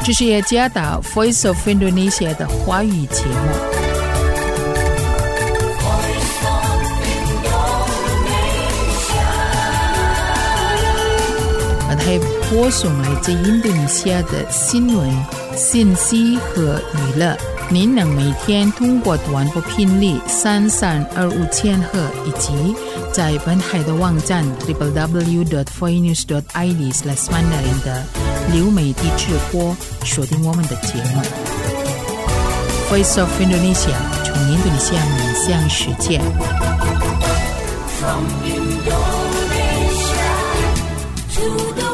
这是雅加达 Voice of Indonesia 的华语节目。还播送来自印度尼西亚的新闻、信息和娱乐。您能每天通过短波频率3325千赫以及在本海的网站 www.voinews.id/mandarin 的流媒体直播锁定我们的节目。Voice of Indonesia 从印度尼西亚面向世界。From Indonesia to the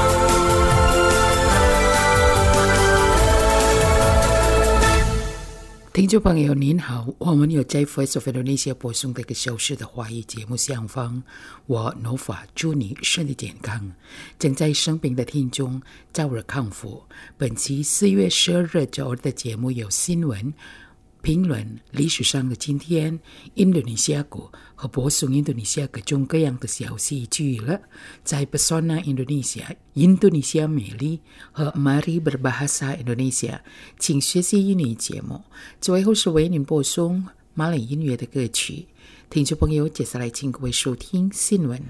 听众朋友您好，我们有在 Voice of Indonesia 播送的一个小时的华语节目相逢。我 Nova 祝你身体健康，正在生病的听众早日康复。本期4月12日周日的节目有新闻、评论、历史上的今天、印度尼西亚国和播送印度尼西亚各种各样的消息及娱乐，在 Pesona Indonesia 印度尼西亚美丽和 Mari Berbahasa Indonesia 请学习英语节目。最后是为您播送马来音乐的歌曲。听众朋友，接下来请各位收听新闻。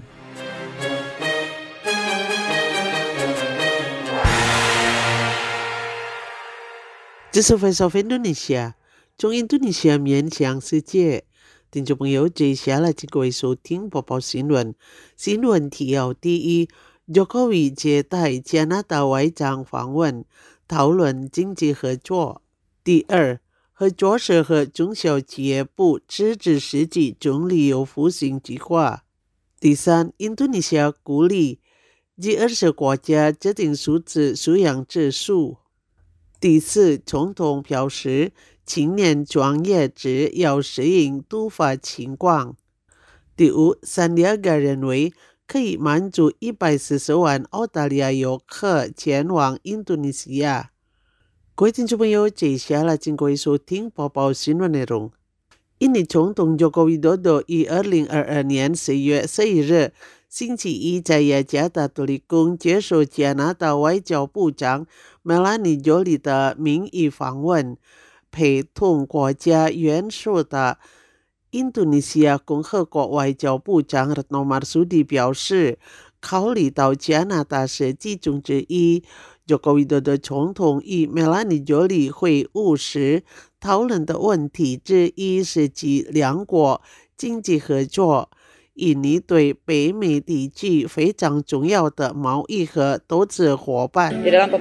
这是 Voice of Indonesia 从印度尼西亚面向世界。听众朋友，接下来请各位收听播报新闻。新闻提要：第一， Jokowi 接待加拿大外长访问，讨论经济合作。第二，合作社和中小企业部支持实际中旅游复兴计划。第三，印度尼西亚鼓励 G20 国家制定数字素养指数。第四，总统表示青年创业者要适应突发情况。第五，三亚个认为可以满足140万澳大利亚游客前往印度尼西亚。各位听众朋友，接下来请各位收听播报新闻内容。印尼总统 Joko Widodo 于2022年4月11日星期一在雅加达独立宫接受加拿大外交部长 Melanie Joly 的名义访问，陪同国家元首的印度尼西亚共和国外交部长 Retno Marsudi 表示，考虑到加拿大是其中之一，Joko Widodo 总统与 Melanie Joly 会晤时讨论的问题之一是及两国经济合作。印尼对北美地区非常重要的贸易和投资伙伴。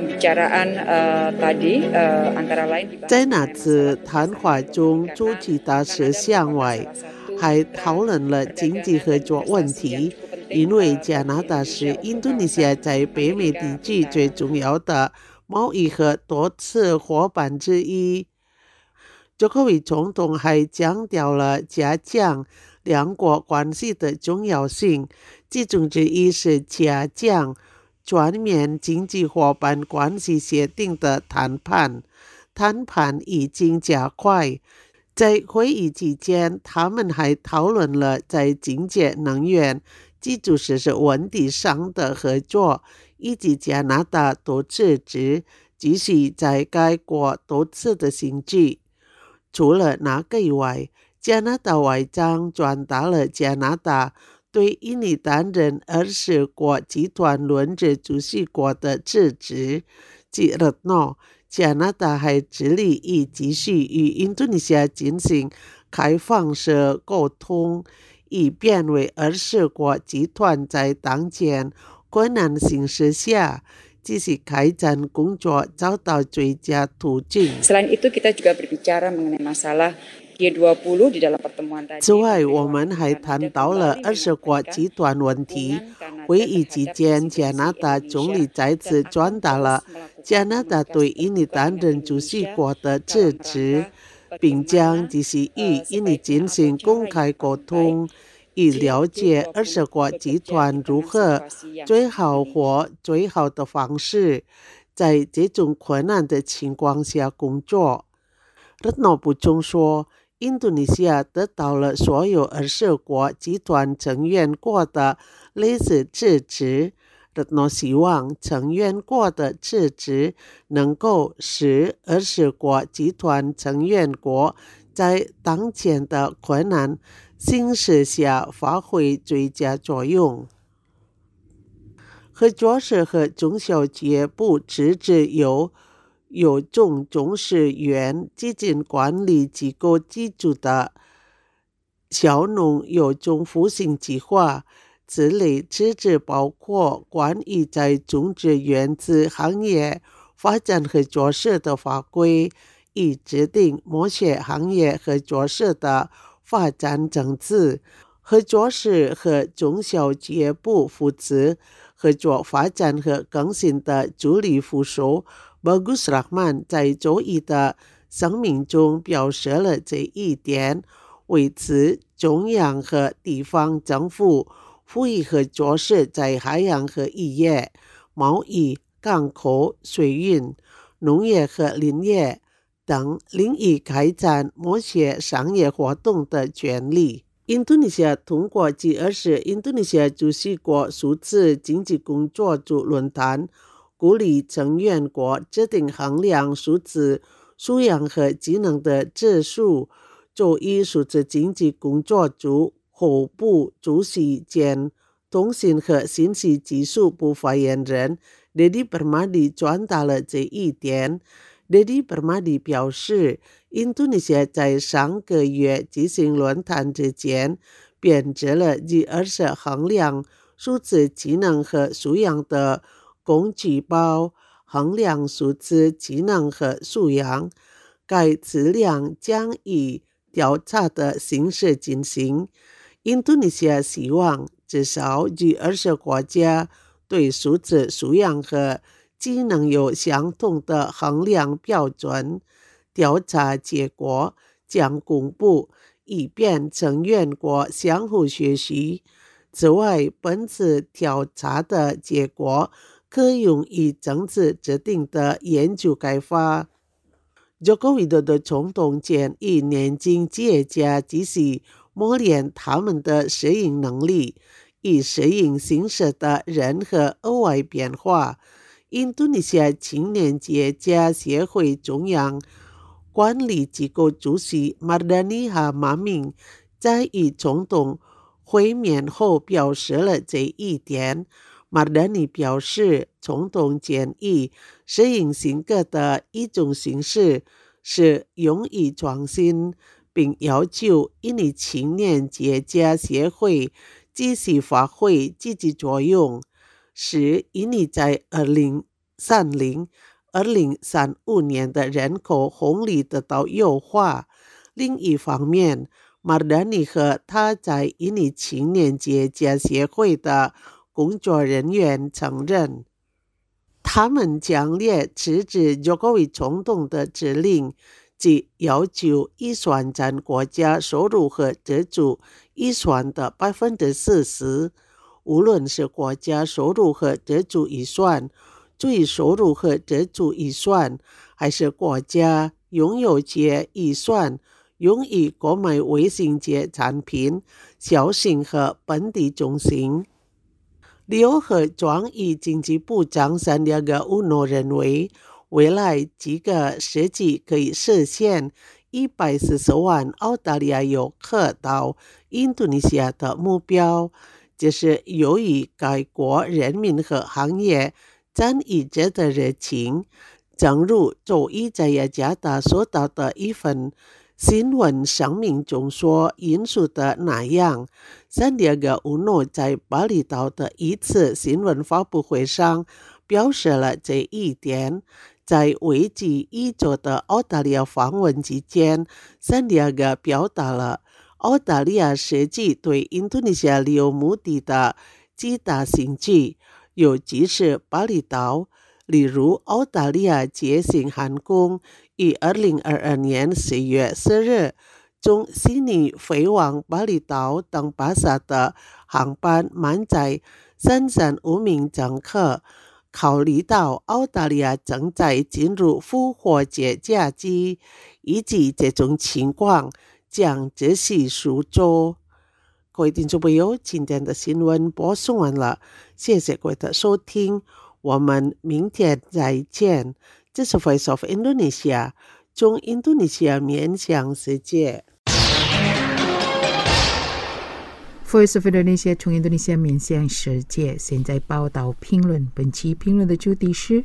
在那次谈话中，主题大事项外，还讨论了经济合作问题，因为加拿大是印度尼西亚在北美地区最重要的贸易和投资伙伴之一。Jokowi 总统还强调了加强两国关系的重要性，其中之一是加强全面经济伙伴关系协定的谈判已经加快。在会议期间，他们还讨论了在清洁能源、基础设施问题上的合作，以及加拿大投资者继续在该国投资的兴趣。除了那个以外，加拿大外长转达了加拿大对印尼担任20国集团轮值主席国的支持。据Retno，加拿大还致力于继续与印度尼西亚进行开放式沟通，以便为20国集团在当前困难形势下继续开展工作找到最佳途径。 Selain itu kita juga berbicara mengenai masalah G20 di dalam pertemuan tadi。 此外，我们还谈到了20国集团问题。会议期间，加拿大总理再次转达了加拿大对印尼担任主席国的支持，并将继续与印尼进行公开沟通，以了解20国集团如何最好的方式在这种困难的情况下工作。Retno 补充说，印度尼西亚得到了所有20国集团成员国的类似支持， Retno 希望成员国的支持能够使20国集团成员国在当前的困难形势下发挥最佳作用。合作社和中小企业部支持由众中士院基金管理机构资助的小农有种复兴计划，此类支持包括关于在种植园子行业发展合作社的法规，以制定某些行业合作社的发展政策。合作社和中小企业部负责合作发展和更新的助理副手Bagus Rahman 在周一的声明中表示了这一点，为此中央和地方政府呼吁合作社在海洋和渔业、贸易、港口、水运、农业和林业等领域开展某些商业活动的权利。印度尼西亚通过G20印度尼西亚主席国数次经济工作组论坛，鼓励成员国制定衡量数字素养和技能的指数。周一数字经济工作组候补主席兼通信和信息技术部发言人Deddy Permadi转达了这一点。Deddy Permadi 表示，印度尼西亚在上个月举行论坛之前编制了G20衡量数字技能和素养的工具包，衡量数字技能和素养。该资料将以调查的形式进行。印度尼西亚希望至少G20国家对数字素养和技能有相同的衡量标准。调查结果将公布，以便成员国相互学习。此外，本次调查的结果可用于政治制定的研究开发。Joko Widodo 总统建议年轻企业家继续磨练他们的适应能力，以适应新时的人和额外变化。印度尼西亚青年企业家协会中央管理机构主席 Mardani Hamaming 在与总统会面后表示了这一点。Mardani 表示，总统建议适应性格的一种形式是勇于创新，并要求印尼青年企业家协会继续发挥积极作用，使印尼在2035年的人口红利得到优化。另一方面，马达尼和他在印尼青年企业家协会的工作人员承认，他们强烈支持Joko Widodo总统的指令，即要求预算占国家收入和支出预算的 40%， 无论是国家收入和支出预算、最收入和支出预算，还是国家拥有界预算，用于购买卫星界产品、小型和本地中心。刘和庄与经济部长Sandiaga Uno认为，未来几个世纪可以实现140万澳大利亚游客到印度尼西亚的目标，这是由于该国人民和行业参与者的热情。正如周一在雅加达收到的一份新闻声明中所引述的那样，Sandiaga Uno在巴厘岛的一次新闻发布会上表示了这一点。在为期1周的澳大利亚访问期间，Sandiaga表达了澳大利亚设计对印度尼西亚旅游目的的极大兴趣，尤其是巴厘岛。例如，澳大利亚捷星航空于2022年4月4日从悉尼飞往巴厘岛等巴萨的航班满载35名乘客。考虑到澳大利亚正在进入复活节假期，以及这种情况将持续数周。 各位听众朋友，今天的新闻播送完了，谢谢各位的收听，我们明天再见。这是 Voice of Indonesia， 从印度尼西亚面向世界。 Voice of Indonesia 从印度尼西亚面向世界，现在报道评论。本期评论的主题是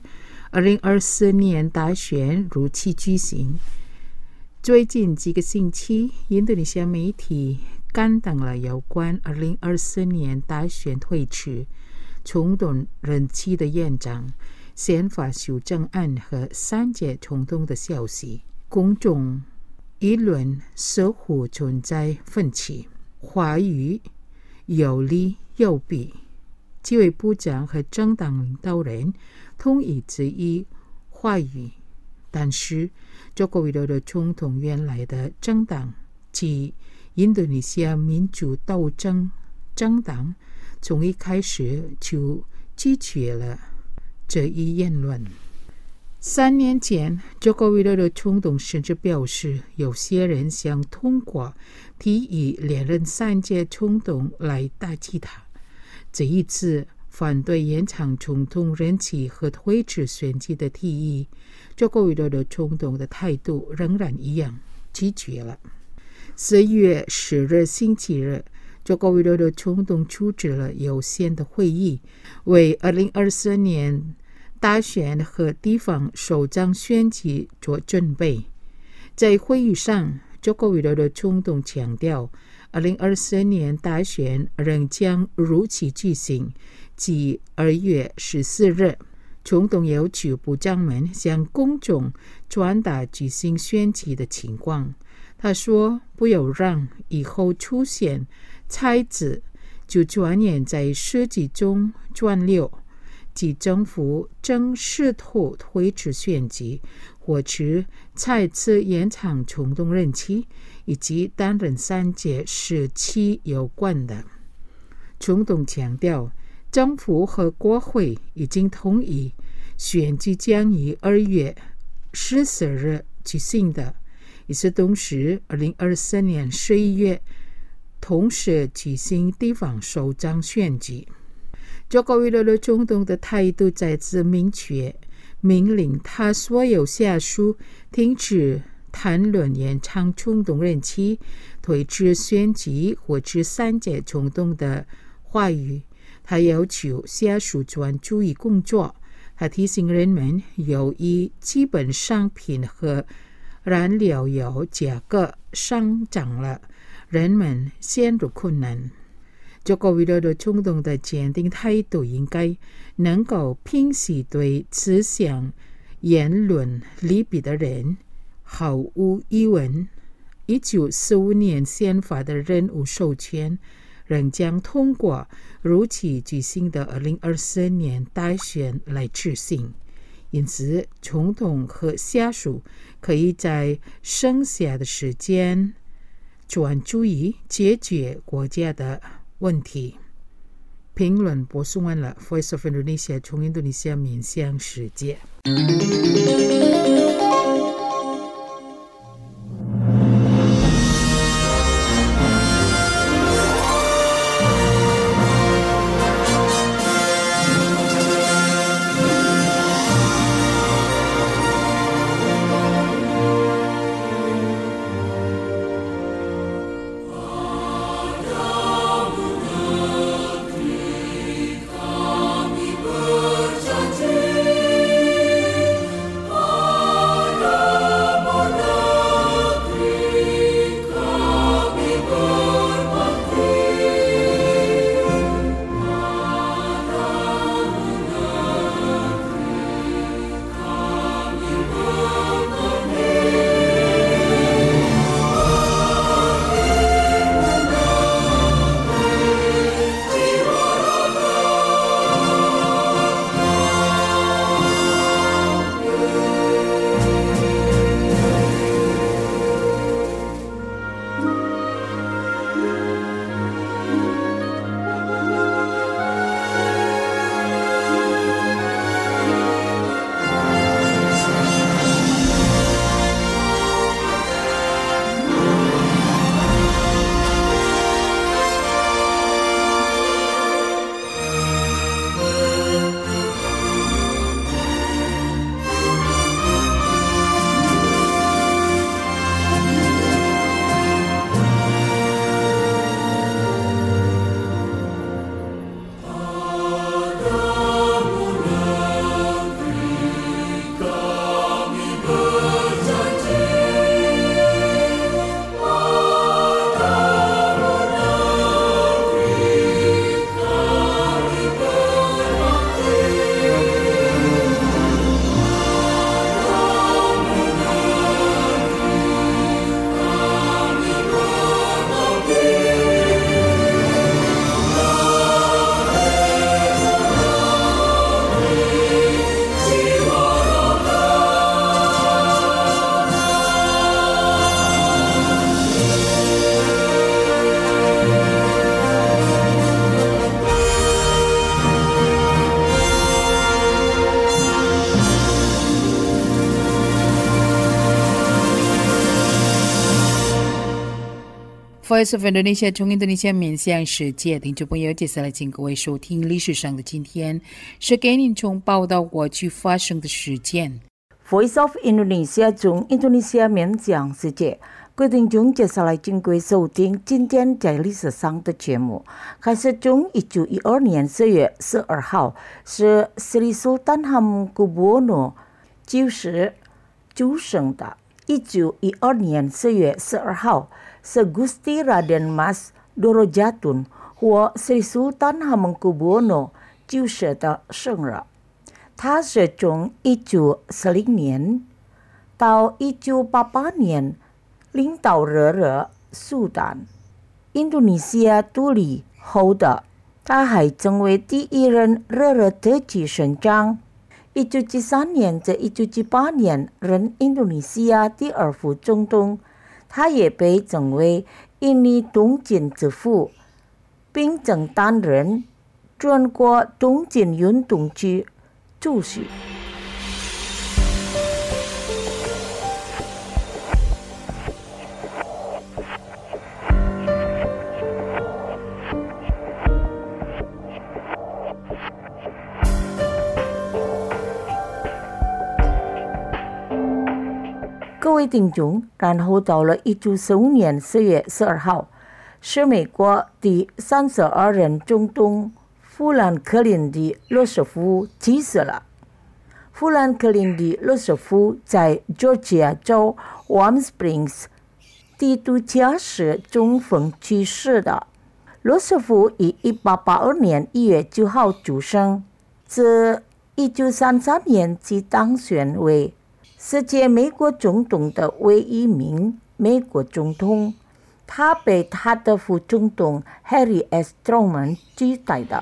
2024年大选如期举行。最近几个星期，印度尼西亚媒体刊登了有关2024年大选推迟、总统任期的延长、宪法修正案和三届总统的消息。公众议论似乎存在分歧，话语有利有弊。几位部长和政党领导人同意质疑话语，但是佐科维多的总统原来的政党即印度尼西亚民主斗争政党从一开始就拒绝了这一言论。3年前，佐科维多的总统甚至表示，有些人想通过提议连任3届总统来打击他。这一次反对延长总统任期和推迟选举的提议，佐科维多的总统的态度仍然一样，拒绝了。4月10日星期日，佐科维多的总统主持了有限的会议，为2024年大选和地方首长选举做准备。在会议上，佐科维多的总统强调，2024年大选仍将如期举行，即2月14日。总统要求部长们向公众传达举行选举的情况。他说，不要让以后出现猜子就转眼在实际中转流，即政府正试图推迟选举，或是再次延长总统任期，以及担任3届时期有关的。总统强调，政府和国会已经同意选举将于2月14日举行的，也是同时2024年11月同时举行地方首长选举。佐科维多的总统的态度再次明确，命令他所有下属停止谈论延长总统任期、推迟选举或是3届总统的话语。他要求下属专注于工作。他提醒人们，由于基本商品和燃料油价格上涨了，人们陷入困难。佐科维多的总统的坚定态度应该能够平息对此项言论利弊的人。毫无疑问，1945年宪法的任务授权仍将通过如期举行的2024年大选来执行。因此，总统和下属可以在剩下的时间专注于解决国家的问题。评论播送完了。 Voice of Indonesia 从印度尼西亚面向世界。 Voice of Indonesia 从印度尼西亚面向世界，听众朋友，接下来请各位收听历史上的今天，是给您从报道过去发生的事件。 Voice of Indonesia 从印度尼西亚面向世界，各位听众，接下来请各位收听今天在历史上的节目。开始从1912年4月12号，是 Sri Sultan Hamengkubuwono 9世主生的。1912年4月12号，是 Gusti Raden Mas Dorojatun 或 Sri Sultan Hamengkubuwono 9世的生日。他是从1940年到1988年领导热热苏丹印度尼西亚独立后的。他还成为第一任热热特级省长。1973年至1978年任印度尼西亚第二副总统。他也被称为印尼东进之父，并曾担任全国东进运动区主席。各位听众，然后到了1945年4月12号，是美国第32任总统富兰克林 ·D· 罗斯福去世了。富兰克林 ·D· 罗斯福在 Georgia 州 Warm Springs 第度假市中风去世的。罗斯福于1882年1月9号出生，自1933年起当选为世界美国总统的唯一名美国总统。他被他的副总统 Harry S. Truman 取代的。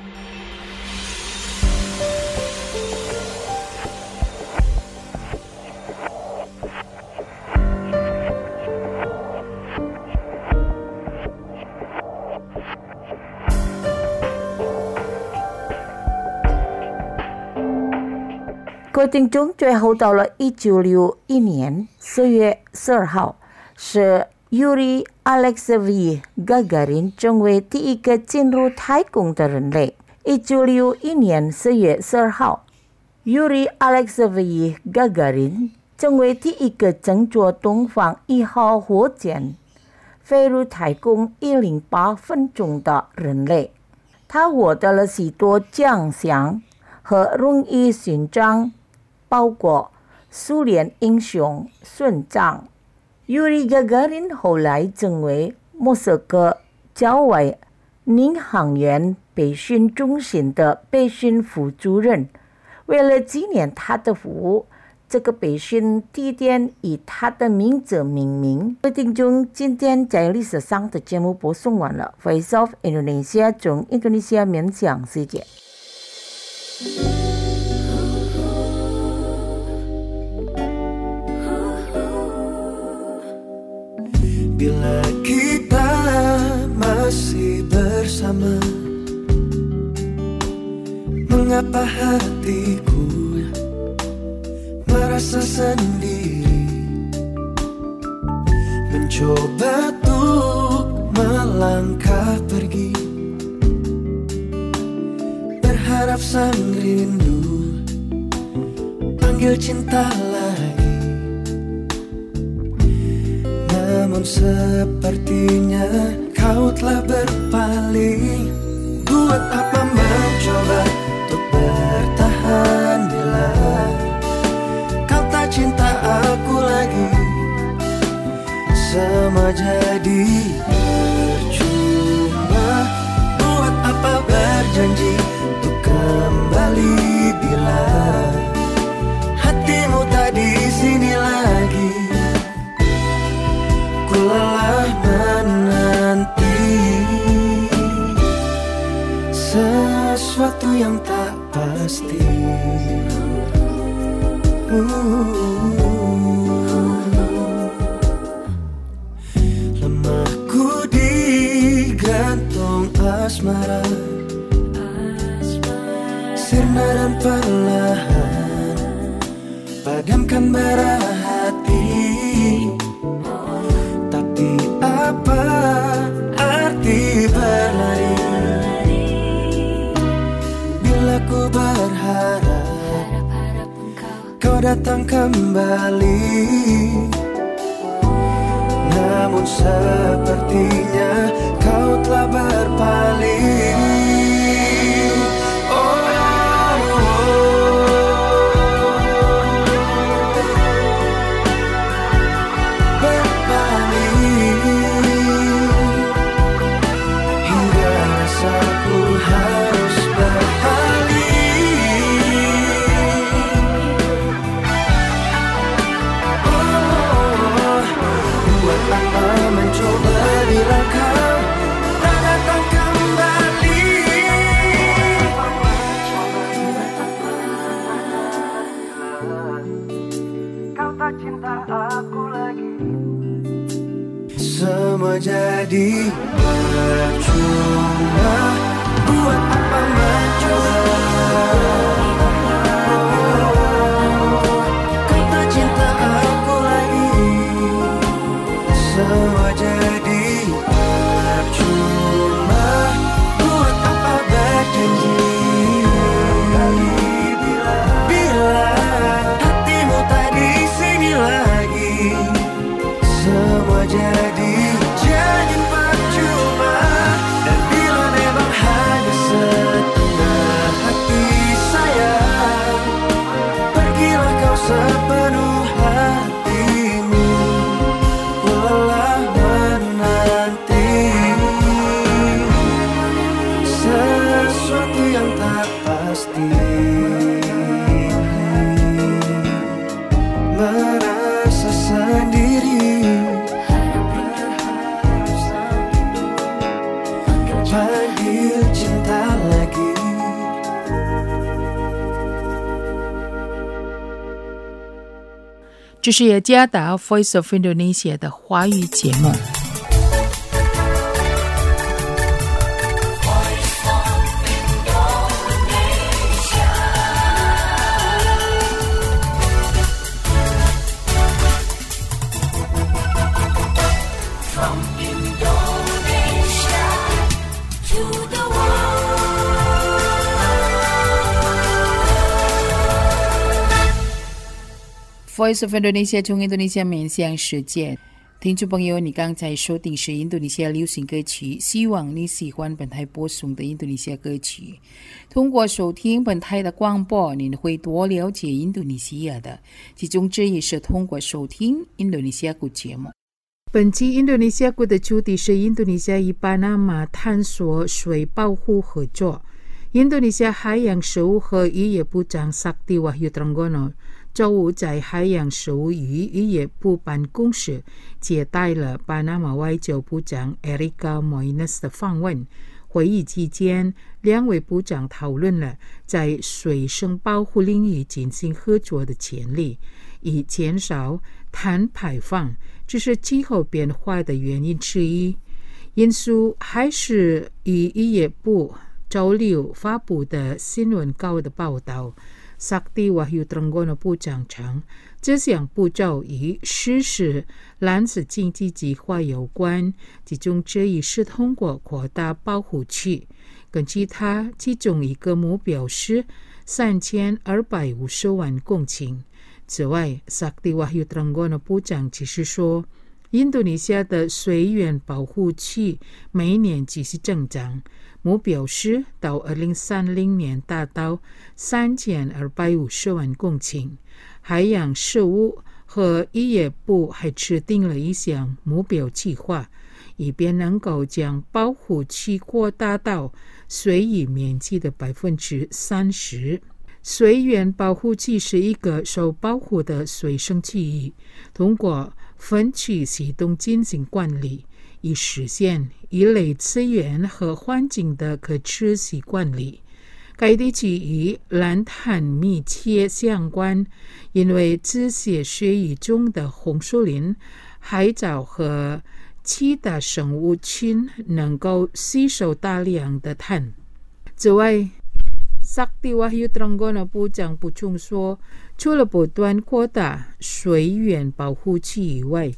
各位听众，最后到了1961年4月12号，是 Yuri Alexeyevich Gagarin 成为第一个进入太空的人类。1961年4月12号 ，Yuri Alexeyevich Gagarin 成为第一个乘坐东方1号火箭飞入太空108分钟的人类。他获得了许多奖项和荣誉勋章，包括苏联英雄勋章。Yuri Gagarin 后来成为莫斯科郊外领航员培训中心的培训副主任。为了纪念他的服务，这个培训地点以他的名字命名。各位听众，今天在历史上的节目播送完了。Voice of Indonesia 从印度尼西亚面向世界。 Bila kita masih bersama, mengapa hatiku merasa sendiri, mencoba untuk melangkah pergi, berharap sang rindu panggil cinta lagi. Namun sepertinya kau telah berpaling. Buat apa mencoba untuk bertahan bila kau tak cinta aku lagi. Semua jadi percuma. Buat apa berjanji untuk kembali bila hatimu tak di sini lagi. Ku lelah menanti sesuatu yang tak pasti. Lemahku digantung asmara, sirna dan perlahan padamkan bara hati. Tapi apa arti berlari bila ku berharap kau datang kembali. Namun sepertinya kau telah berpaling. Semua jadi percuma, buat apa mencoba? Kau tak cinta aku lagi. Semua jadi percuma, buat apa berjanji? Bila hatimu tak di sini lagi, semua jadi percuma. Dan bila memang hanya setengah hati sayang, pergilah kau sepenuh hatimu. Ku lelah menanti sesuatu yang tak pasti, merasa sendiri, panggil cinta lagi. 这是雅加达 Voice of Indonesia 的华语节目。Voice of Indonesia 从印度尼西亚面向世界，听众朋友，你刚才收听是印度尼西亚流行歌曲，希望你喜欢本台播送的印度尼西亚歌曲。通过收听本台的广播，你会多了解印度尼西亚的，其中之一是通过收听印度尼西亚歌节目。本期印度尼西亚歌的主题是印度尼西亚与巴拿马探索水保护合作。印度尼西亚海洋食物和渔业部长 Sakti Wahyu Trenggono 周五在海洋食物与渔业部办公室接待了巴拿马外交部长 Erika Moines 的访问。会议期间，两位部长讨论了在水生保护领域进行合作的潜力，以减少碳排放，这是气候变化的原因之一。因素还是以渔业部周六发布的新闻稿的报道。Sakti Wahyu Trenggono 部长称，这项步骤与实施蓝色经济计划有关，其中之一是通过扩大保护区。根据他，其中一个目标是3250万公顷。此外 Sakti Wahyu Trenggono 部长只是说，印度尼西亚的水源保护区每年继续增长，目标是到2030年达到3250万公顷。海洋事务和渔业部还制定了一项目标计划，以便能够将保护区扩大到水域面积的30%。水源保护区是一个受保护的水生区域，通过分区系统进行管理，以实现鱼类资源和环境的可持续管理。该地区与蓝碳密切相关，因为这些水域中的红树林、海藻和其他生物群能够吸收大量的碳。此外Sakti Wahyu Trenggono 部长补充说，除了不断扩大水源保护区以外，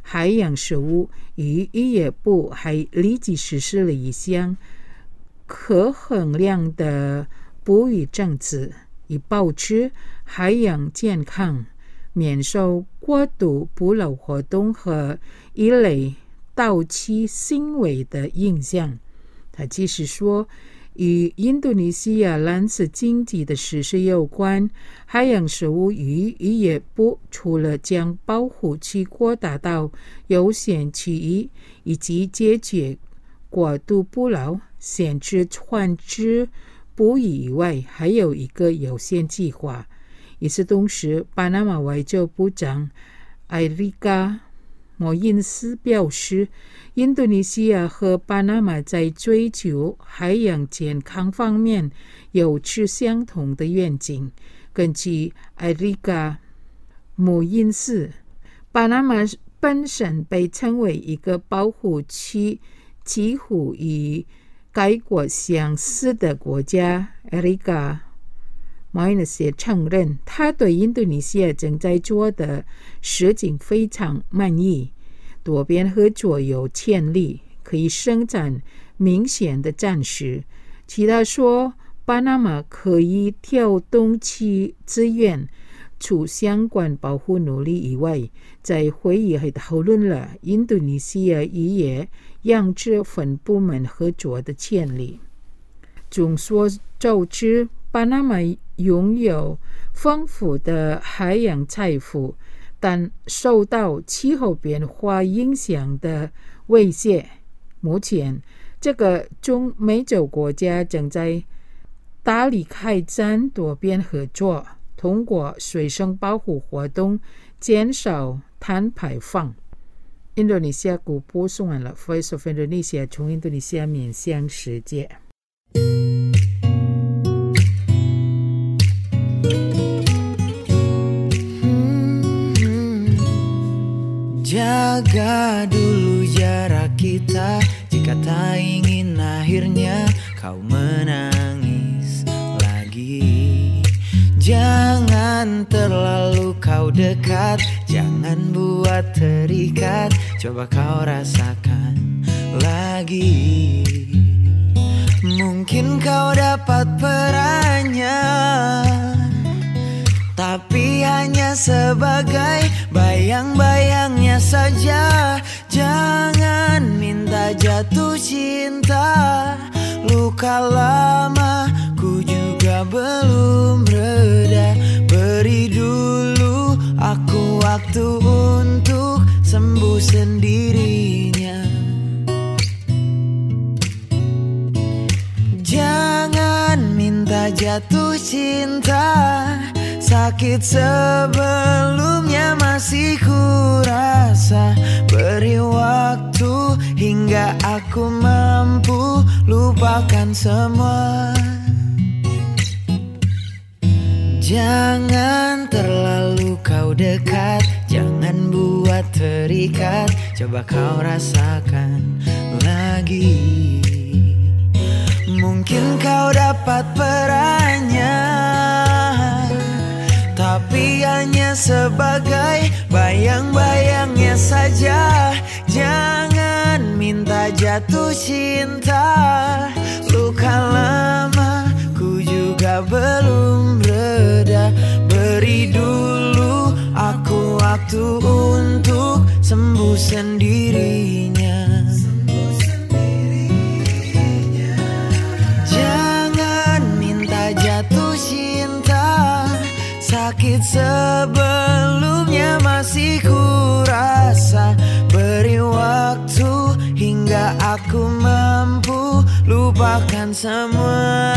海洋食物与渔业部还立即实施了一项可衡量的捕鱼政策，以保持海洋健康，免受过度捕捞活动和一类盗窃行为的影响。他继续说，与印度尼西亚蓝色经济的实施有关，海洋食物与渔业部除了将保护区扩大到优先区域，以及解决过度捕捞、限制船只捕鱼以外，还有一个优先计划。与此同时，巴拿马外交部长艾里嘎莫因斯表示，印度尼西亚和巴拿马在追求海洋健康方面有持相同的愿景。根据艾里嘎莫因斯，巴拿马本身被称为一个保护区，几乎与该国相似的国家。艾里嘎莫因斯也承认，他对印度尼西亚正在做的事情非常满意，多边合作有潜力，可以生产明显的战士。其他说，巴拿马可以调动其资源，除相关保护努力以外，在会议还讨论了印度尼西亚渔业养殖分部门合作的潜力。众所周知，巴拿马拥有丰富的海洋财富，但受到气候变化影响的威胁。目前，这个中美洲国家正在大力开展多边合作，通过水生保护活动减少碳排放。印度尼西亚国播送完了 Voice of Indonesia 从印度尼西亚面向世界。 Jaga dulu jarak kita, jika tak ingin akhirnya kau menangis lagi. Jangan terlalu kau dekat, jangan buat terikat, coba kau rasakan lagi. Mungkin kau dapat perannya, tapi hanya sebagai bayang-bayangnya saja. Jangan minta jatuh cinta, luka lama ku juga belum reda. Beri dulu aku waktu untuk sembuh sendirinya. Jangan minta jatuh cinta, sakit sebelumnya masih kurasa. Beri waktu hingga aku mampu lupakan semua. Jangan terlalu kau dekat, jangan buat terikat, coba kau rasakan lagi. Mungkin kau dapat perannya, tapi hanya sebagai bayang-bayangnya saja. Jangan minta jatuh cinta, luka lama ku juga belum reda. Beri dulu aku waktu untuk sembuh sendirinya. Jangan minta jatuh cinta, sakit sebelumnya masih kurasa. Beri waktu hingga aku mampu lupakan semua.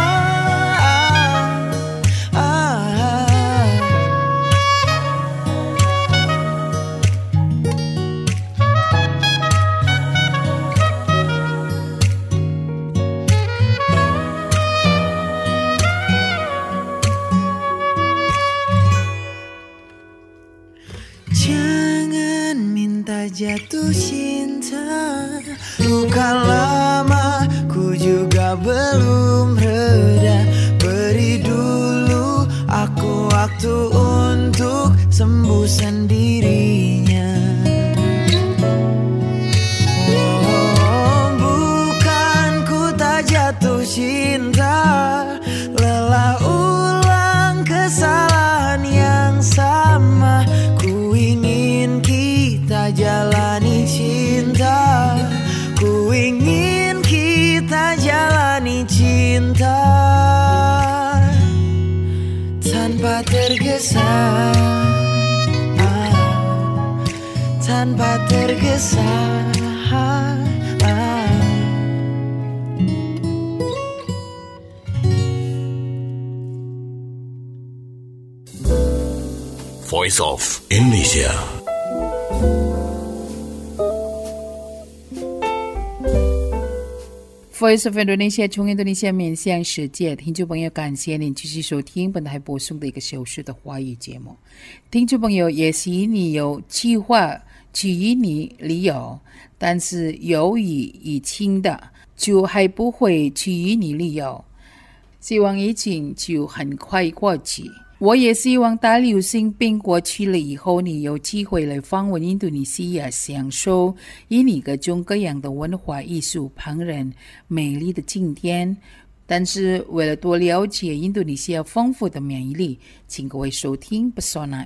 Jatuh cinta, luka lama ku juga belum reda. Beri dulu aku waktu untuk sembuh sendirinya. terkesan, tanpa terkesan. Voice of Indonesia. Voice of Indonesia 从印度尼西亚面向世界，听众朋友，感谢您继续收听本台播送的一个小时的华语节目。听众朋友，也许你有计划去印尼旅游，但是由于疫情的，就还不会去印尼旅游。希望疫情就很快过去。我也希望大流行病过去了以后，你有机会来访问印度尼西亚，享受印尼各种各样的文化艺术、烹饪、美丽的景点。但是为了多了解印度尼西亚丰富的魅力，请各位收听 Pesona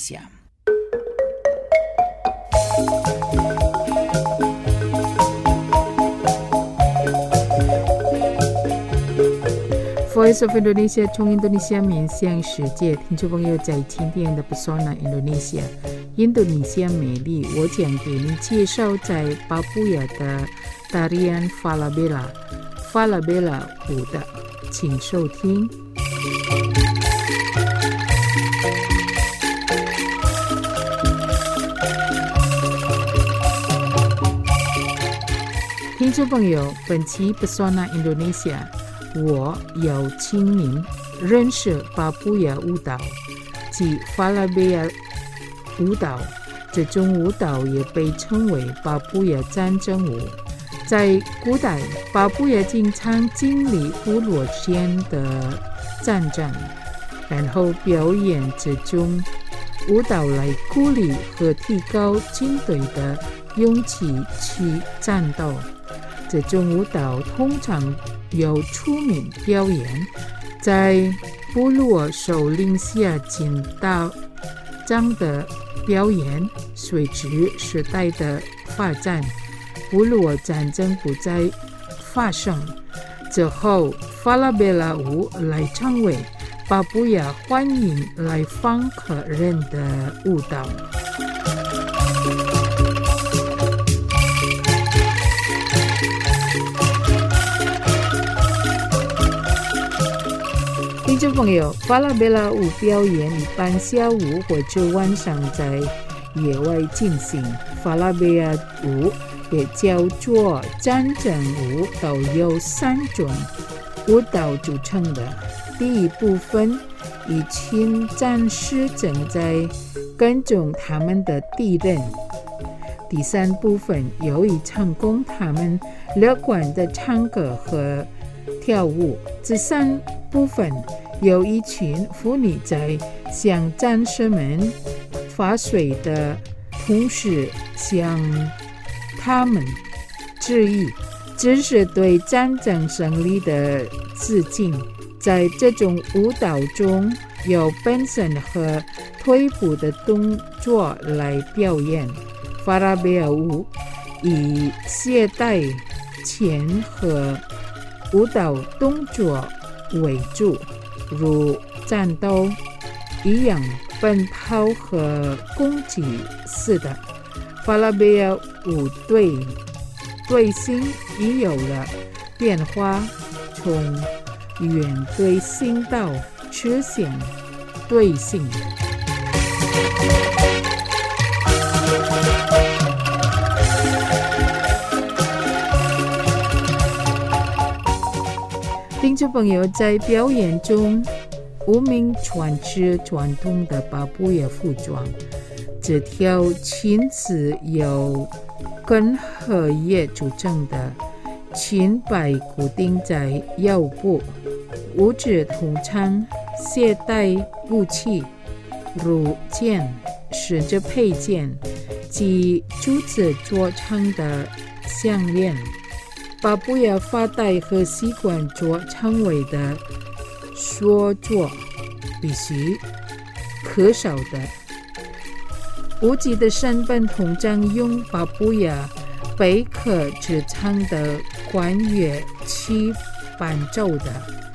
Indonesia。Voice of Indonesia 从印度尼西亚面向世界，听众朋友在今天的 Pesona Indonesia 印度尼西亚美丽，我将给你介绍在巴布亚的 Tarian Falabella 舞的，请收听。听众朋友，本期 Pesona Indonesia我要请您认识巴布亚舞蹈及法拉贝亚舞蹈，这种舞蹈也被称为巴布亚战争舞。在古代，巴布亚经常经历部落间的战争，然后表演这种舞蹈来鼓励和提高军队的勇气去战斗。这种舞蹈通常由出名表演，在部落首领下进行的表演。随着时代的发展，部落战争不再发生之后，法拉贝拉舞来成为巴布亚欢迎来访客人的舞蹈。听众朋友，法拉贝拉舞表演一般下午或者晚上在野外进行。法拉贝亚舞也叫做战争舞，都由3种舞蹈组成的。第一部分，一群战士正在跟踪他们的敌人。第3部分，由于成功，他们乐观的唱歌和跳舞。第3部分，有一群妇女在向战士们发水的同时向他们致意，这是对战争胜利的致敬。在这种舞蹈中，有本身和腿部的动作来表演。法拉贝亚舞以携带前和舞蹈动作为主，如战斗一样，奔跑和攻击似的。法拉贝亚舞队形已有了变化，从圆队形到曲线队形。听众朋友，在表演中，舞民穿着传统的巴布亚服装，这条裙子由根和叶组成的，裙摆固定在腰部。舞者通常携带武器，如剑、使者佩剑及竹子做成的项链。巴布亚发带和习惯做成为的说作必须可少的。舞姬的身份通常用巴布亚贝壳制成的管乐器伴奏的。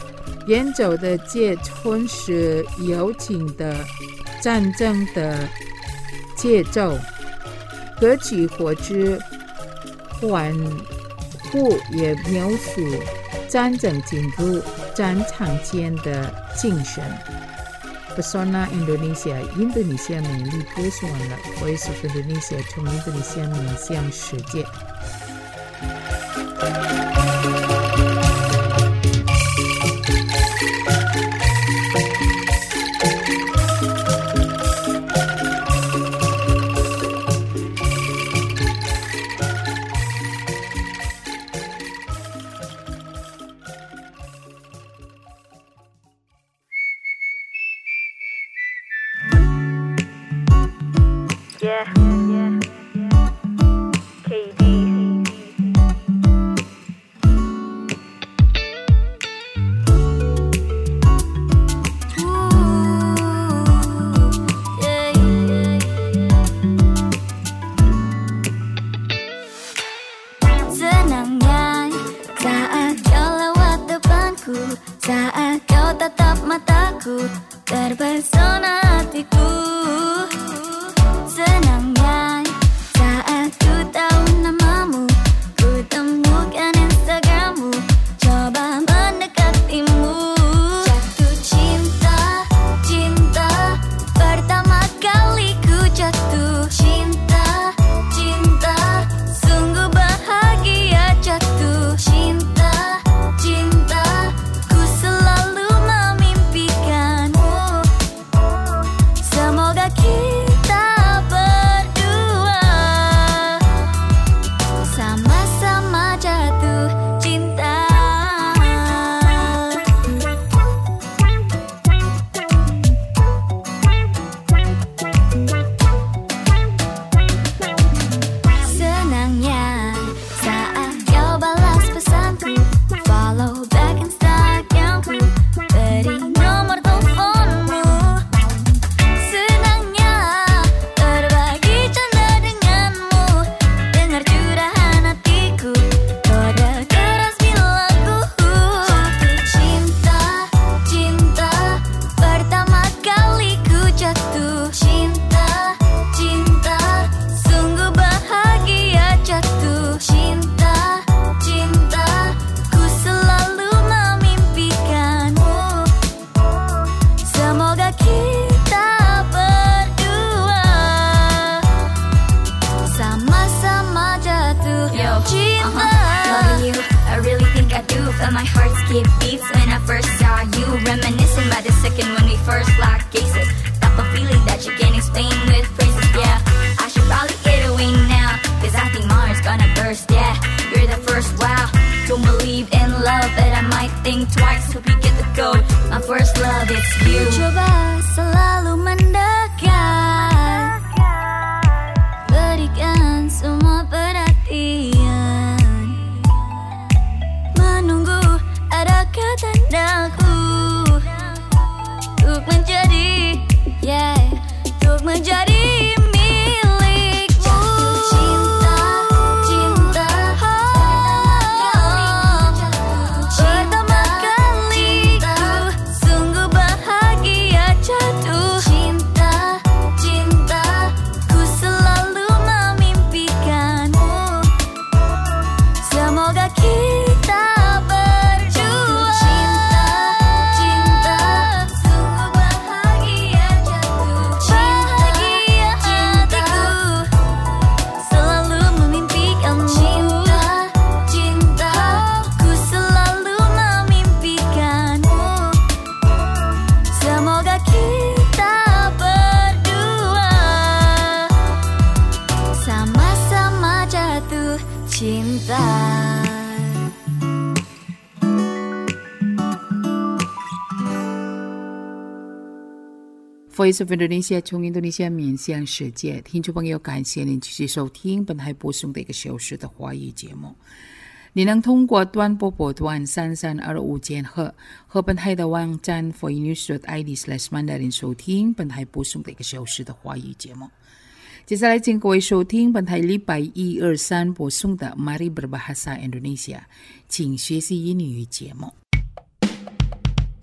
演奏的节奏是友情的战争的节奏，歌曲或者欢呼也描述战争进入战场前的精神。Pesona Indonesia, Indonesia 美丽歌颂了 Voice of Indonesia 从 Indonesia 面向世界。Voice of Indonesia 从印度尼西亚面向世界，听众朋友，感谢您继续收听本台播送的1个小时的华语节目。你能通过短波波段3325千赫和本台的网站 voinews.id/mandarin 收听本台播送的1个小时的华语节目。接下来请各位收听本台礼拜1、2、3播送的 Mari Berbahasa Indonesia 请学习英语节目。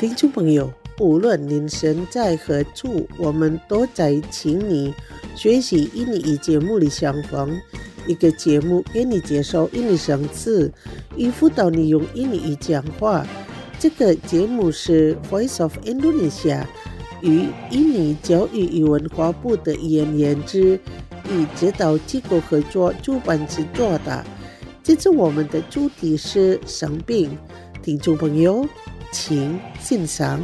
听众朋友，无论您身在何处，我们都在请你学习印尼语节目里相逢，一个节目给你介绍印尼生词，以辅导你用印尼语讲话。这个节目是 Voice of Indonesia 与印尼教育与文化部的语言研制与指导机构合作主办制作的。这次我们的主题是生病，听众朋友请欣赏。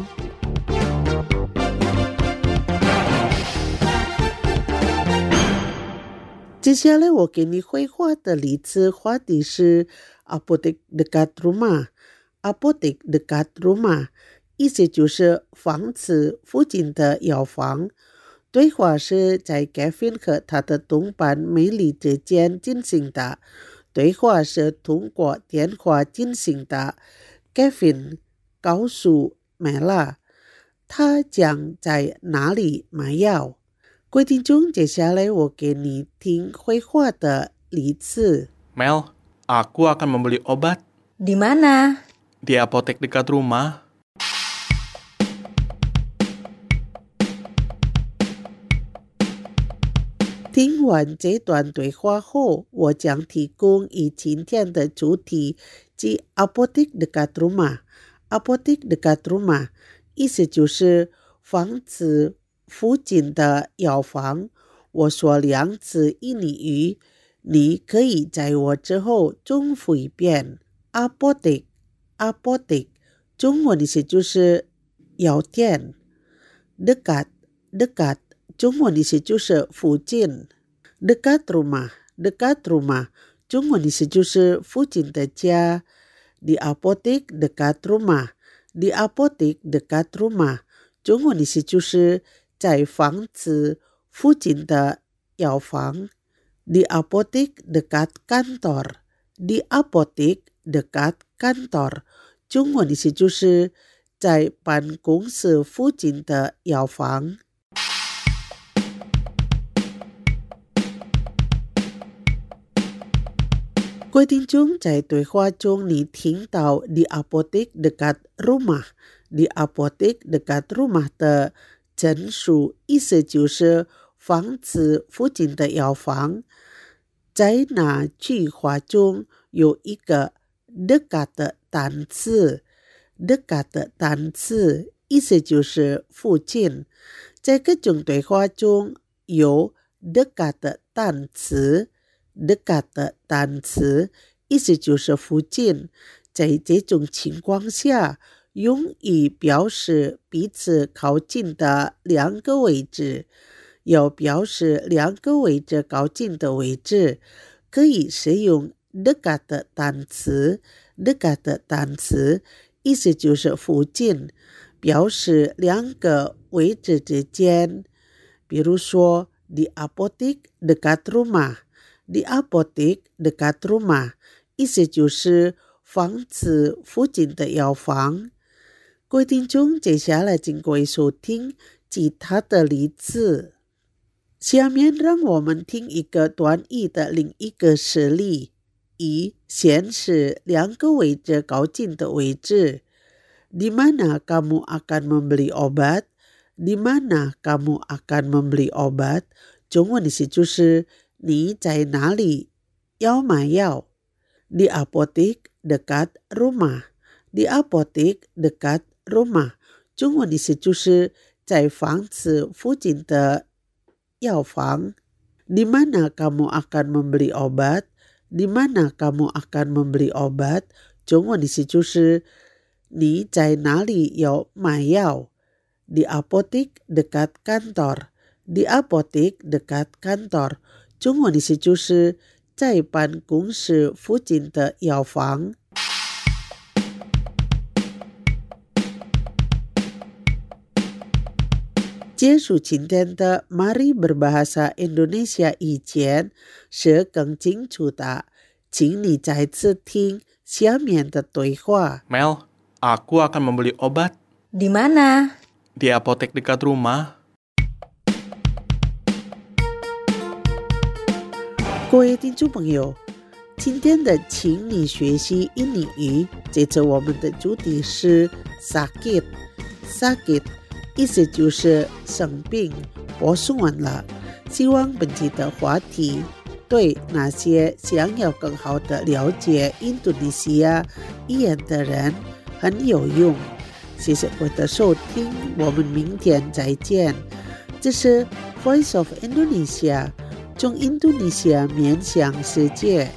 接下来我给你绘画的例子，话题是 apotek dekat rumah。apotek dekat rumah 意思就是房子附近的药房。对话是在 Kevin 和他的同伴美丽之间进行的。对话是通过电话进行的。Kevin 告诉美拉，他将在哪里买药。各位听众，接下来我给你听绘画的例子。 Mel, aku akan membeli obat. Di mana? Di apotek dekat rumah. 听完这段对话后，我将提供以今天的主题，即 apotek dekat rumah。apotek dekat rumah 意思就是房子附近的药房。我说两次印尼语，你可以在我之后重复一遍。apotek apotek 中文意思就是药店。dekat dekat 中文意思就是附近。dekat rumah dekat rumah 中文意思就是附近的家。di apotek dekat rumah di apotek dekat rumah 中文意思就是在房子附近的药房。di apotek dekat kantor di apotek dekat kantor 中文意思就是在办公室附近的药房。各位听众，在对话中你听到 di apotek dekat rumah di apotek dekat rumah 的陈述，意思就是房子附近的药房。在那句话中有一个 dekat 的单词。dekat 的单词意思就是附近。在各种对话中有 dekat 的单词。dekat 的单词意思就是附近。在这种情况下，用以表示彼此靠近的两个位置。要表示两个位置靠近的位置，可以使用 dekat 的单词。dekat 的单词意思就是附近，表示两个位置之间。比如说 di apotek dekat rumah。di apotek dekat rumah 意思就是房子附近的药房。各位听众，接下来请各位收听其他的例子。下面让我们听一个短语的另一个实例，以显示两个位置靠近的位置。Di mana kamu akan membeli obat? Di mana kamu akan membeli obat? 中文意思就是你在哪里要买药。Di apotek dekat rumah Di apotek dekat rumah 中文意思就是在房子附近的药房。Di mana kamu akan membeli obat? Di mana kamu akan membeli obat? 中文意思就是你在哪里要买药。Di apotek dekat kantor Di apotek dekat kantor 中文意思就是在办公室附近的药房。结束今天的 Mari Berbahasa Indonesia 以前是更清楚的，请你再次听下面的对话。 Mel, aku akan membeli obat. Di mana? Di apotek dekat rumah. 各位听众朋友，今天的请你学习印尼语，这次我们的主题是 sakit。 sakit， 意思就是生病、不顺了。希望本期的话题对那些想要更好的了解印度尼西亚语言的人很有用。谢谢各位的收听，我们明天再见。这是 Voice of Indonesia， 从印度尼西亚面向世界。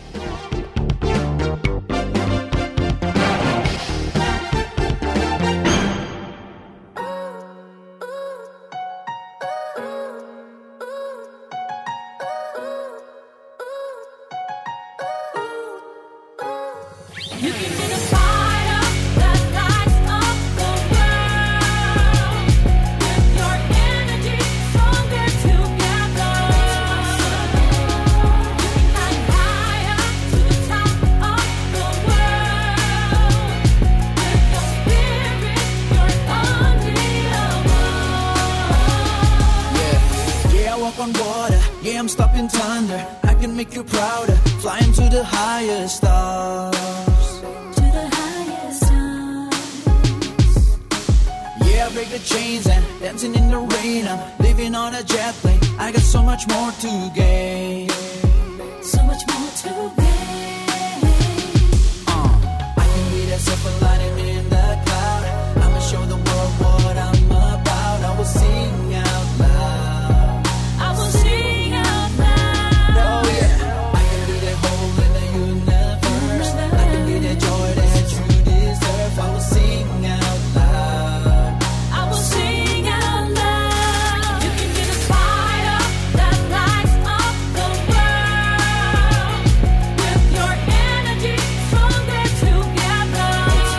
I'm stopping thunder. I can make you prouder. Flying to the highest stars. To the highest stars. Yeah, I break the chains and dancing in the rain. I'm living on a jet plane. I got so much more to gain. So much more to gain. I can be that silver lining in the cloud. I'ma show the world what I'm about. I will sing out loud. I will sing out loud. Oh yeah. I can be that hole in the universe. I can be that joy that you deserve. I will sing out loud. I will sing out loud. You can be the fire that lights up the world. With your energy, stronger together.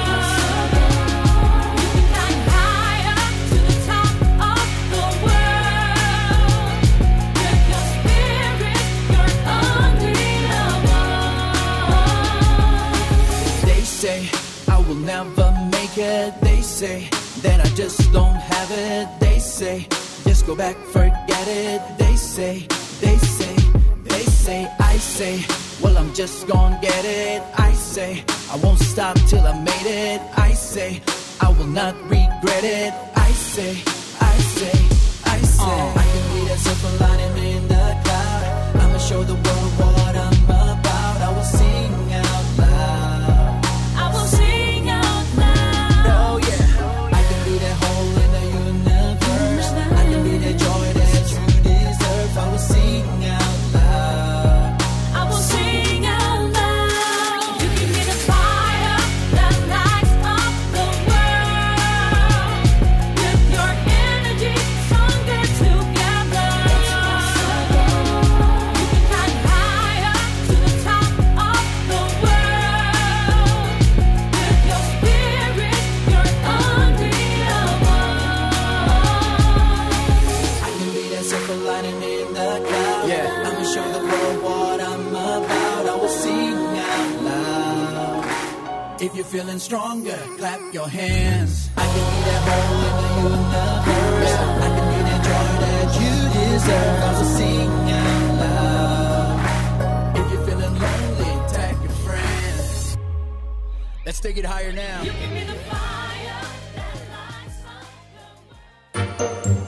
You can climb higher to the top of the world. With your spirit, you're unbeatable. They say I will never make it. They say that I just don't have it. They say just go back, forget it. They say, I say, well I'm just gonna get it. I say I won't stop till I made it. I say I will not regret it. I say I can be that silver lining in the cloud. I'ma show the world what I'm about. I will sing out loud. I will sing out loud. Oh yeah. I can be that hole in the universe. I can be that joy that you deserve. I will sing out loud. I will sing out loud. You can be the fire that lights up the world. With your energy, stronger together. You can climb higher to the top of the world. With your spirit, you're unbeatable. I can be that silver lining in the cloud. Yeah. I'ma show the world what I'm about. I will sing out loud. If you're feeling stronger, clap your hands. I can be that hole in the universe. I can be that joy that you deserve. I will sing out loud. If you're feeling lonely, tag your friends. Let's take it higher now. You can be the fire that lights up the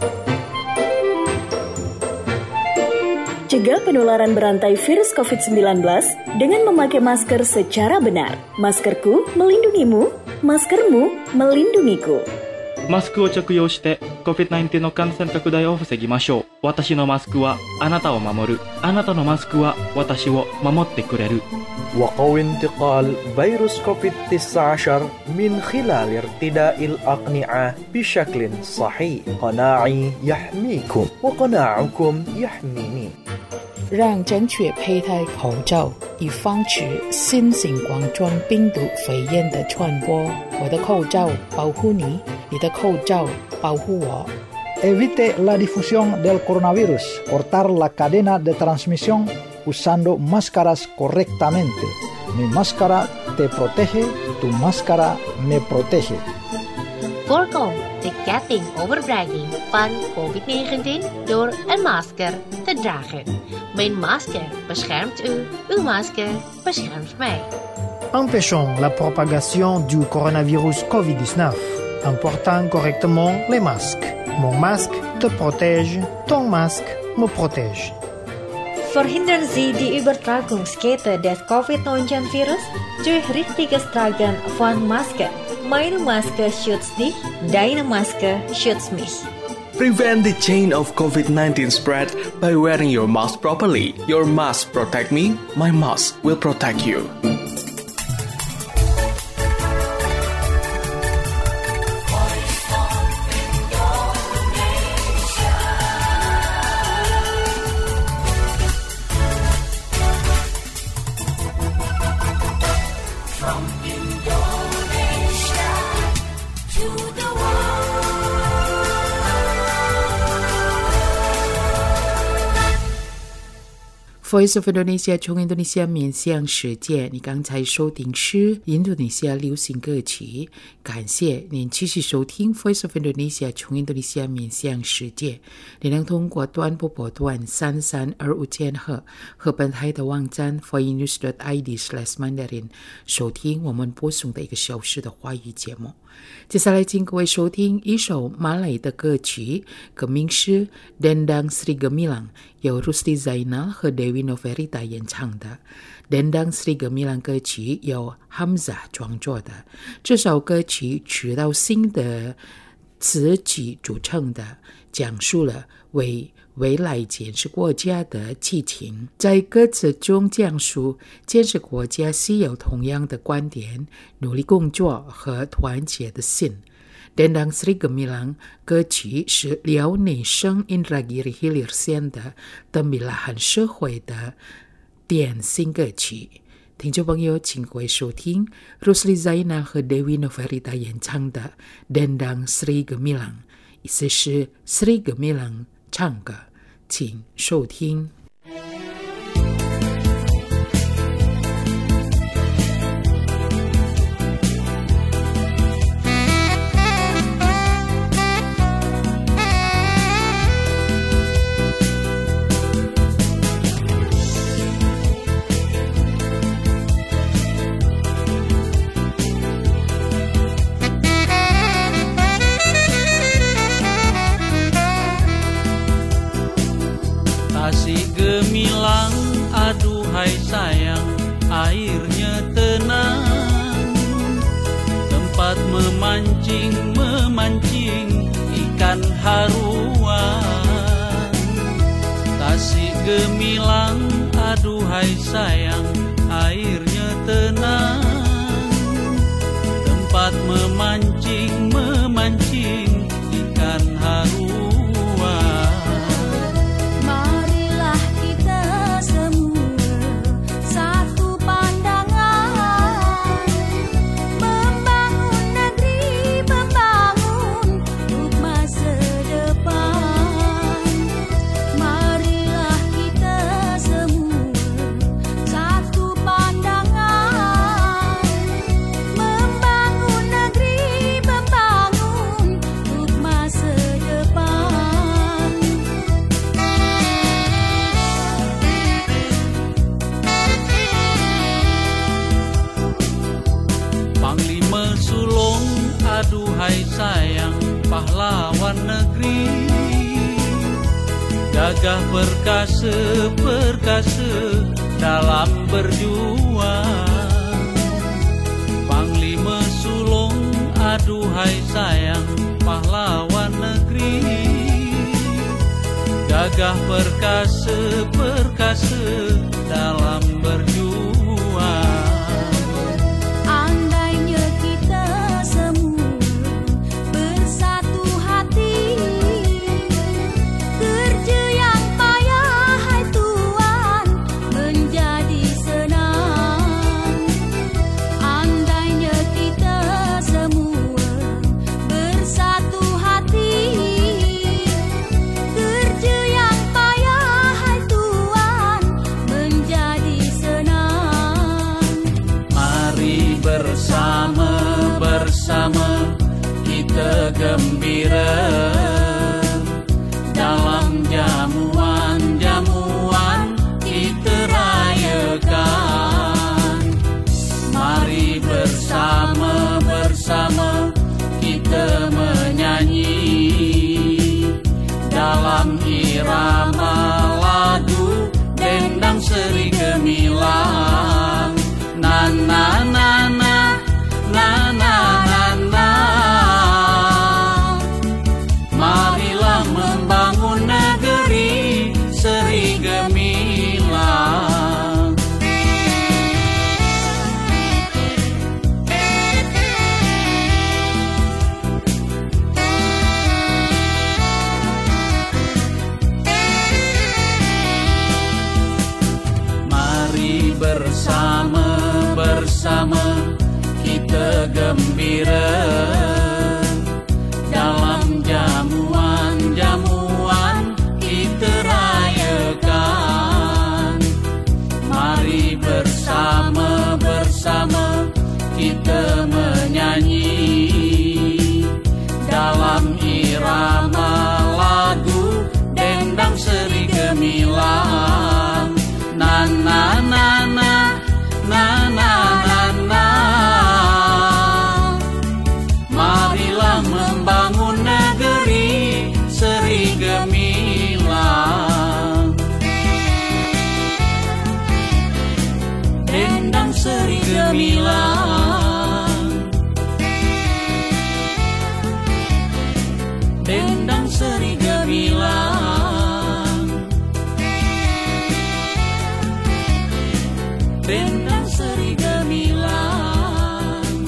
world. Cegah penularan berantai virus COVID-19 dengan memakai masker secara benar. Maskerku melindungimu, maskermu melindungiku. マスクを着用して COVID-19 の感染拡大を防ぎましょう。私のマスクはあなたを守る。あなたのマスクは私を守ってくれる。 وقو انتقال فيروس كوفيد-19 من خلال ارتداء الأقنعة بشكل صحيح. قناعي يحميكم وقناعكم يحميني. 让正确佩戴口罩，以防止新型冠状病毒肺炎的传播。我的口罩保护你，你的口罩保护我。 Evite la difusión del coronavirus. Cortar la cadena de transmisión usando máscaras correctamente. Mi máscara te protege, tu máscara me protege. Voorkom de ketting overbrenging van COVID-19 door een masker te dragen. Mijn masker beschermt u, uw masker beschermt mij. Empêchons la propagation du coronavirus COVID-19. en portant correctement les masques. Mon masque te protège, ton masque me protège. Verhindern Sie die Übertragungskette des Covid-19-Virus durch richtiges Tragen von Maske. Meine Maske schützt dich, deine Maske schützt mich. Prevent the chain of COVID-19 spread by wearing your mask properly. Your mask protect me, my mask will protect you. Voice of Indonesia 从印度尼西亚面向世界，你刚才收听是印度尼西亚流行歌曲，感谢您继续收听 Voice of Indonesia 从印度尼西亚面向世界。你能通过短波波段3325千赫和本台的网站 voinews.id/mandarin 收听我们播送的1个小时的华语节目。接下来请各位收听一首马来的歌曲，歌名是 Dendang Sri Gemilang， 由 Rusdi Zainal 和 Dewi Noverita 演唱的。Dendang Sri Gemilang 歌曲由 Hamzah 创作的。这首歌曲直到新的词曲组成的，讲述了未来建设国家的激情，在歌词中讲述建设国家需要同样的观点、努力工作和团结的心。Dendang Sri Gemilang 歌曲是辽宁省 Indragiri Hilir 县的Tembilahan社会的典型歌曲。听众朋友，请各位收听 Rusdi Zainal 和 Dewi Noverita 演唱的 Dendang Sri Gemilang， 意思是 Sri Gemilang 唱歌，请收听。 Gemilang, aduhai sayang, airnya tenang. Tempat memancing ikan haruan. Tasik Gemilang, aduhai sayang, airnya tenang. Tempat memancing ikan haruan. Aduhai sayang, pahlawan negeri, gagah perkasa dalam berjuang. Panglima sulung, aduhai sayang, pahlawan negeri, gagah perkasa dalam berjuang. Bersama kita gembira dalam jamuan kita rayakan. Mari bersama kita Mari bersama kita gembira dalam jamuan kita rayakan. Mari bersama kita menyanyi dalam irama lagu dendang seri gemilang. Na na na na na na na na. Marilah membangun negeri seri gemilang. Dendang seri gemilang. Dendang seri gemilang. Dendang seri gemilang.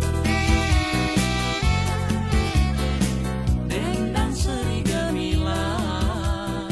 Dendang seri gemilang.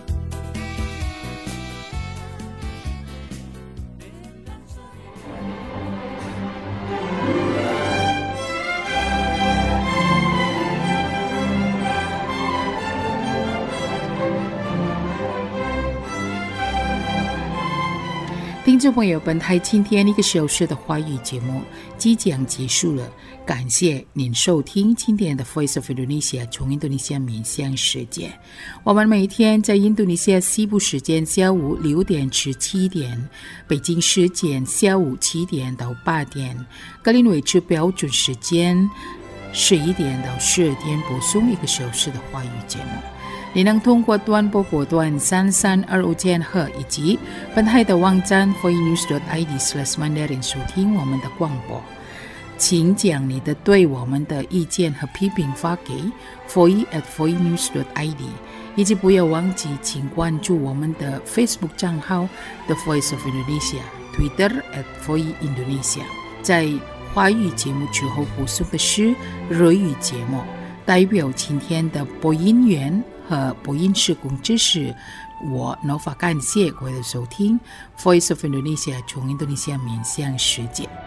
听众朋友，本台今天1个小时的华语节目即将结束了，感谢您收听今天的 Voice of Indonesia 从印度尼西亚面向世界。我们每天在印度尼西亚西部时间下午6点至7点，北京时间下午7点到8点，格林威治标准时间11点到12点播送1个小时的华语节目。你能通过短波波段3325千赫以及本台的网站 voinews.id/mandarin 收听我们的广播。请将你的对我们的意见和批评发给 voice@voinews.id， 以及不要忘记请关注我们的 Facebook 账号 The Voice of Indonesia， Twitter @voiceindonesia。在华语节目之后播送的是日语节目，代表今天的播音员和播音室工知识，我Nova感谢各位的收听 Voice of Indonesia 从印度尼西亚面向世界。